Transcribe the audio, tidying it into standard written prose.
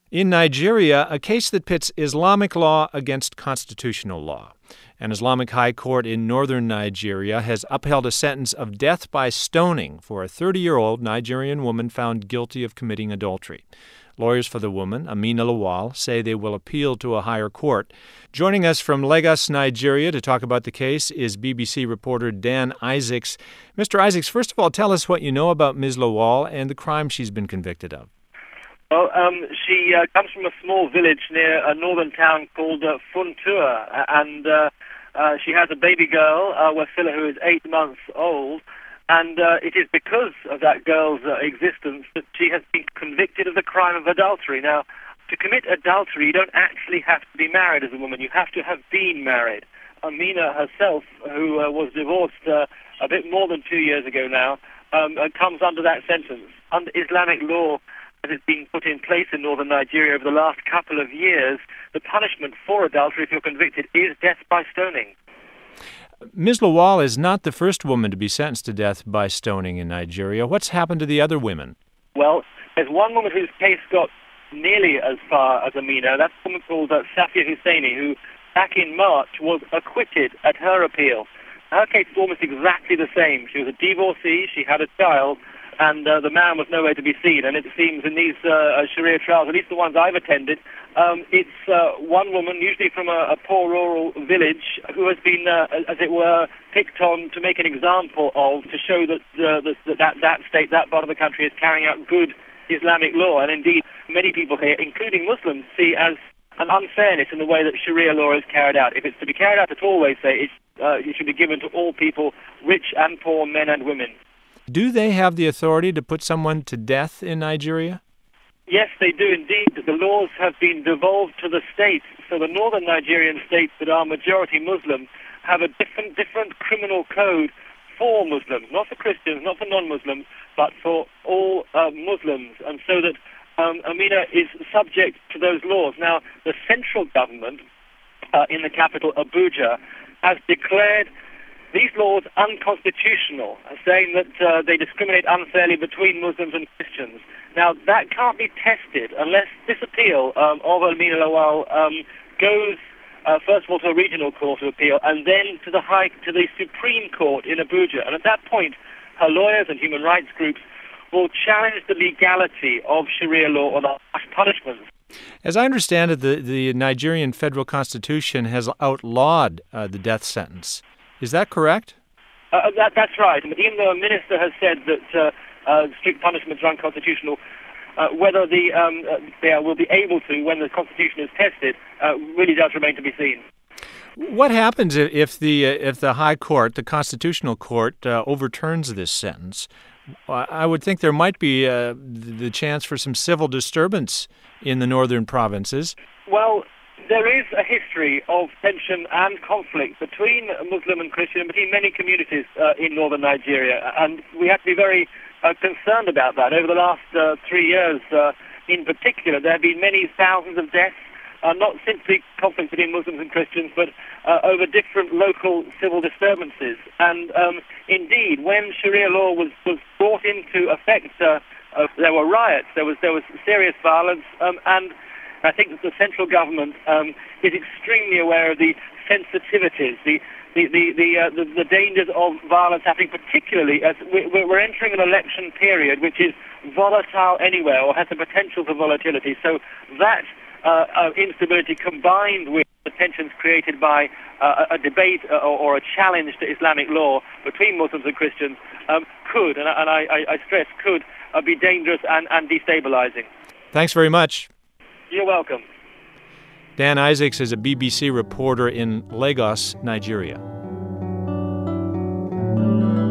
In Nigeria, a case that pits Islamic law against constitutional law. An Islamic high court in northern Nigeria has upheld a sentence of death by stoning for a 30-year-old Nigerian woman found guilty of committing adultery. Lawyers for the woman, Amina Lawal, say they will appeal to a higher court. Joining us from Lagos, Nigeria, to talk about the case is BBC reporter Dan Isaacs. Mr. Isaacs, first of all, tell us what you know about Ms. Lawal and the crime she's been convicted of. Well, she comes from a small village near a northern town called Funtua, and she has a baby girl, Wasila, who is 8 months old, and it is because of that girl's existence that she has been convicted of the crime of adultery. Now, to commit adultery, you don't actually have to be married as a woman. You have to have been married. Amina herself, who was divorced a bit more than 2 years ago now, comes under that sentence. Under Islamic law, as it's been put in place in northern Nigeria over the last couple of years, the punishment for adultery, if you're convicted, is death by stoning. Ms. Lawal is not the first woman to be sentenced to death by stoning in Nigeria. What's happened to the other women? Well, there's one woman whose case got nearly as far as Amina. That's a woman called Safia Hussaini, who back in March was acquitted at her appeal. Her case is almost exactly the same. She was a divorcee, she had a child, and the man was nowhere to be seen. And it seems in these Sharia trials, at least the ones I've attended, it's one woman, usually from a poor rural village, who has been, as it were, picked on to make an example of, to show that that state, that part of the country, is carrying out good Islamic law. And indeed, many people here, including Muslims, see as an unfairness in the way that Sharia law is carried out. If it's to be carried out at all, they say, it should be given to all people, rich and poor, men and women. Do they have the authority to put someone to death in Nigeria? Yes, they do indeed. The laws have been devolved to the states. So the northern Nigerian states that are majority Muslim have a different criminal code for Muslims, not for Christians, not for non-Muslims, but for all Muslims. And so that Amina is subject to those laws. Now, the central government in the capital, Abuja, has declared these laws unconstitutional, saying that they discriminate unfairly between Muslims and Christians. Now, that can't be tested unless this appeal of Amina Lawal goes, first of all, to a regional court of appeal, and then to the Supreme Court in Abuja. And at that point, her lawyers and human rights groups will challenge the legality of Sharia law or the harsh punishments. As I understand it, the Nigerian federal constitution has outlawed the death sentence. Is that correct? That's right. Even though a minister has said that strict punishments are unconstitutional, whether they will be able to when the Constitution is tested really does remain to be seen. What happens if the High Court, the Constitutional Court, overturns this sentence? I would think there might be the chance for some civil disturbance in the northern provinces. Well, there is a history of tension and conflict between Muslim and Christian, and between many communities in northern Nigeria, and we have to be very concerned about that. Over the last 3 years, in particular, there have been many thousands of deaths, not simply conflict between Muslims and Christians, but over different local civil disturbances. And indeed, when Sharia law was brought into effect, there were riots, there was serious violence, and I think that the central government is extremely aware of the sensitivities, the dangers of violence happening, particularly as we're entering an election period which is volatile anywhere or has the potential for volatility. So that instability, combined with the tensions created by a debate or a challenge to Islamic law between Muslims and Christians, could, and I stress could, be dangerous and destabilizing. Thanks very much. You're welcome. Dan Isaacs is a BBC reporter in Lagos, Nigeria.